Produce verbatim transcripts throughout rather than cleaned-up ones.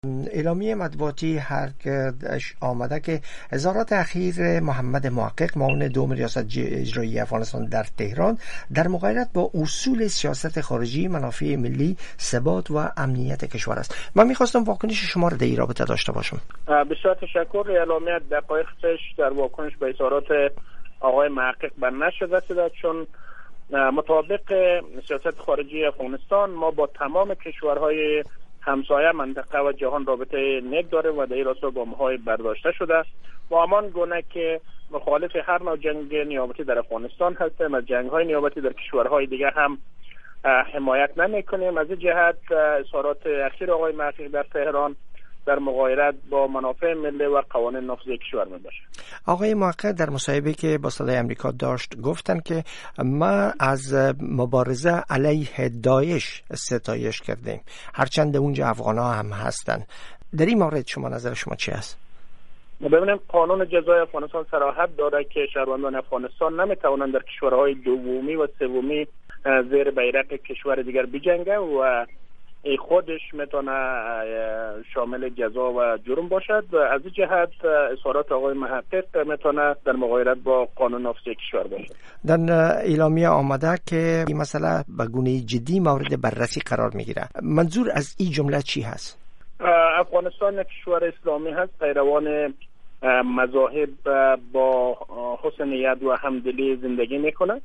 اعلامیه مطبوعاتی هر آمده که اظهارات اخیر محمد محقق معاون دوم ریاست اجرایی افغانستان در تهران در مغایرت با اصول سیاست خارجی، منافع ملی، ثبات و امنیت کشور است. من میخواستم واکنش شما را در این رابطه داشته باشم. بسیار تشکر. اعلامیه دقایق پیش در واکنش به اظهارات آقای محقق بر نشر رسیده، چون مطابق سیاست خارجی افغانستان ما با تمام کشورهای همسایه منطقه و جهان رابطه نیک داره و در این راستا گام‌های برداشته شده و همان گونه که مخالف هر نوع جنگ نیابتی در افغانستان هستیم، از جنگ‌های نیابتی در کشورهای دیگه هم حمایت نمی‌کنیم. از این جهت اظهارات اخیر آقای محقق در تهران در مغایرت با منافع ملی و قوانین نافذه کشور میباشه. آقای محقق در مصاحبه که با صدای امریکا داشت گفتن که ما از مبارزه علیه داعش ستایش کردیم، هرچند اونجا افغان‌ها هم هستن. در این مورد شما نظر شما چی است؟ ببینیم قانون جزای افغانستان صراحت داره که شهروندان افغانستان نمیتوانند در کشورهای دومی و سومی زیر بیرق کشور دیگر بجنگند و خودش میتونه شامل جزا و جرم باشد. از این جهت اظهارات آقای محقق میتونه در مغایرت با قانون نافذه کشور باشد. در اعلامیه آمده که این مسئله به گونه جدی مورد بررسی قرار میگیره. منظور از این جمله چی هست؟ افغانستان یک کشور اسلامی هست، پیروان مذاهب با حسن نیت و همدلی زندگی میکنه.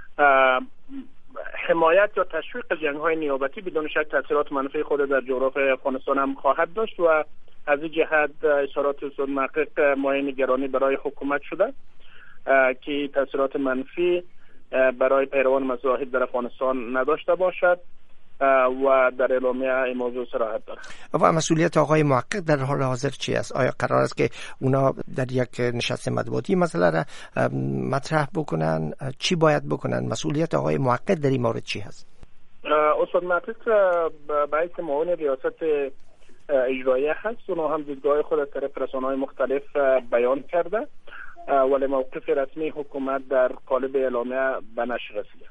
حمایت یا تشویق جنگ‌های نیابتی بدون شک تاثیرات منفی خود در جغرافیای افغانستان هم خواهد داشت و از این جهت اظهارات استاد محقق مایه نگرانی برای حکومت شده که تاثیرات منفی برای پیروان مذاهب در افغانستان نداشته باشد و در اعلامیه این موضوع صراحت داره. و مسئولیت آقای محقق در حال حاضر چی است؟ آیا قرار است که اونا در یک نشست مطبوعاتی مسئله را مطرح بکنن؟ چی باید بکنن؟ مسئولیت آقای محقق در این مورد چی هست؟ استاد محقق باعث معاون ریاست اجرایی هست، اونا هم دیدگاه خود از طریق رسانه‌های مختلف بیان کرده ولی موقف رسمی حکومت در قالب اعلامیه به نشر رسیده.